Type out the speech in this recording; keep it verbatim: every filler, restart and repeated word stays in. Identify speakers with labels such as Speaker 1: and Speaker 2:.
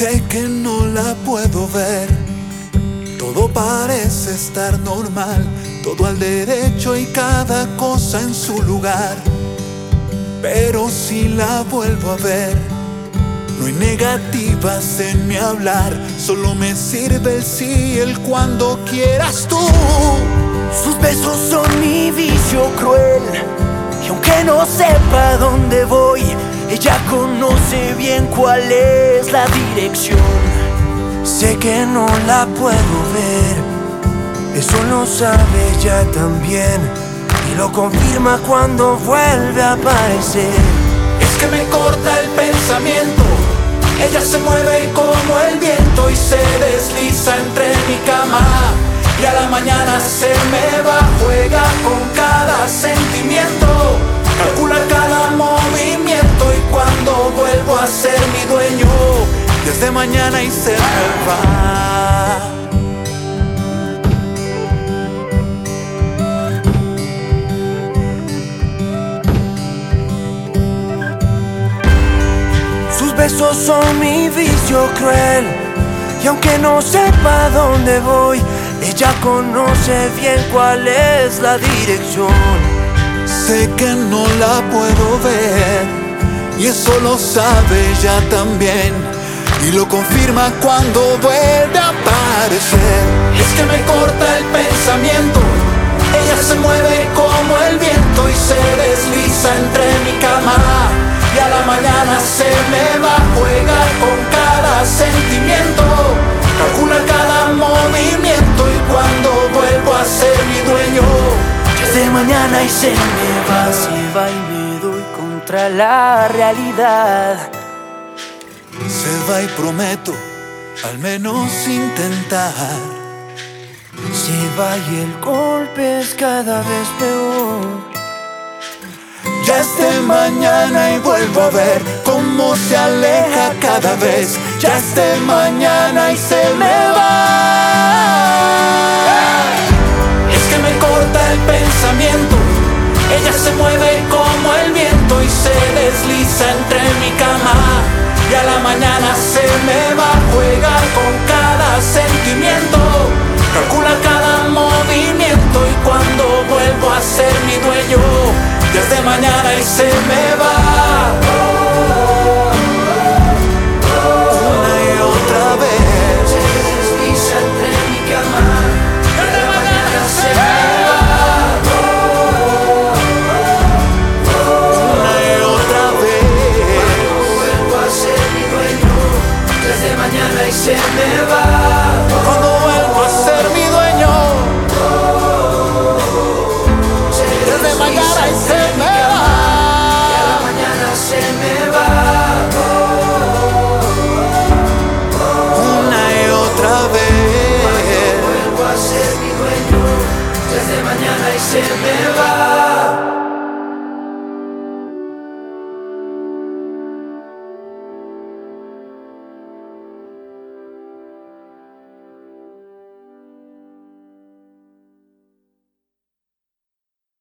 Speaker 1: Sé que no la puedo ver, todo parece estar normal, todo al derecho y cada cosa en su lugar. Pero si la vuelvo a ver, no hay negativas en mi hablar, solo me sirve el sí, el cuando quieras tú.
Speaker 2: Sus besos son mi vicio cruel, y aunque no sepa dónde voy, ella conoce bien cuál es la dirección. Sé que no la puedo ver, eso lo sabe ella también, y lo confirma cuando vuelve a aparecer.
Speaker 1: Es que me corta el pensamiento, ella se mueve como el viento y se desliza entre mi cama, y a la mañana se me va, juega con cada sentimiento, calcula cada movimiento, y cuando vuelvo a ser mi dueño, desde mañana y se me va.
Speaker 2: Sus besos son mi vicio cruel, y aunque no sepa dónde voy, ella conoce bien cuál es la dirección.
Speaker 1: Sé que no la puedo ver, y eso lo sabe ella también, y lo confirma cuando vuelve a aparecer. Es que me corta el pensamiento, ella se mueve como el viento y se desliza entre mi cama, y a la mañana se me va, juega con cada sentimiento, calcula cada movimiento, y cuando vuelvo a ser mi dueño,
Speaker 2: desde mañana y se me va, se va y me doy contra la realidad.
Speaker 1: se va y prometo al menos intentar.
Speaker 2: Se va y el golpe es cada vez peor.
Speaker 1: Ya es de mañana y vuelvo a ver cómo se aleja cada vez. Ya es de mañana y se me va. Es que me corta el pensamiento, ella se mueve como el viento y se desliza entre mi cama, y a la mañana se me va, juega con cada sentimiento, calcula cada movimiento, y cuando vuelvo a ser mi dueño, desde mañana y se me va. Una y otra vez se desliza entre mi cama, y a la mañana se me va. Una y otra vez cuando vuelvo a ser mi dueño, desde mañana y se me va.